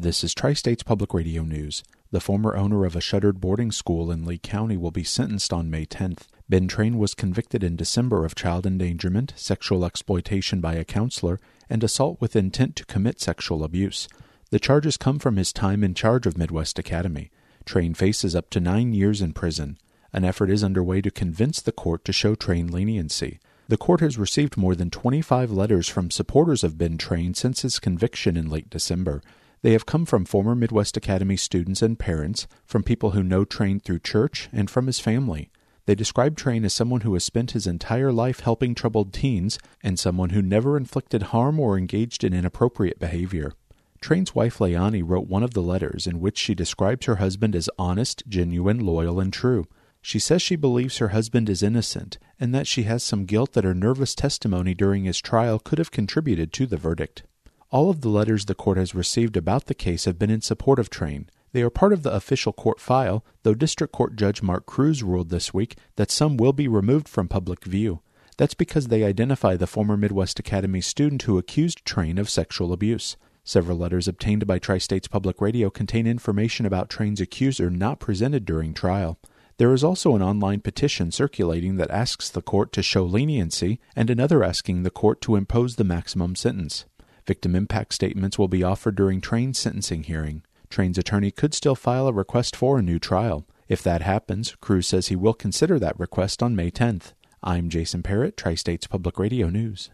This is Tri-States Public Radio News. The former owner of a shuttered boarding school in Lee County will be sentenced on May 10th. Ben Train was convicted in December of child endangerment, sexual exploitation by a counselor, and assault with intent to commit sexual abuse. The charges come from his time in charge of Midwest Academy. Train faces up to 9 years in prison. An effort is underway to convince the court to show Train leniency. The court has received more than 25 letters from supporters of Ben Train since his conviction in late December. They have come from former Midwest Academy students and parents, from people who know Train through church, and from his family. They describe Train as someone who has spent his entire life helping troubled teens, and someone who never inflicted harm or engaged in inappropriate behavior. Train's wife Leilani wrote one of the letters in which she describes her husband as honest, genuine, loyal, and true. She says she believes her husband is innocent, and that she has some guilt that her nervous testimony during his trial could have contributed to the verdict. All of the letters the court has received about the case have been in support of Train. They are part of the official court file, though District Court Judge Mark Cruz ruled this week that some will be removed from public view. That's because they identify the former Midwest Academy student who accused Train of sexual abuse. Several letters obtained by Tri-States Public Radio contain information about Train's accuser not presented during trial. There is also an online petition circulating that asks the court to show leniency, and another asking the court to impose the maximum sentence. Victim impact statements will be offered during Train's sentencing hearing. Train's attorney could still file a request for a new trial. If that happens, Cruz says he will consider that request on May 10th. I'm Jason Parrott, Tri-States Public Radio News.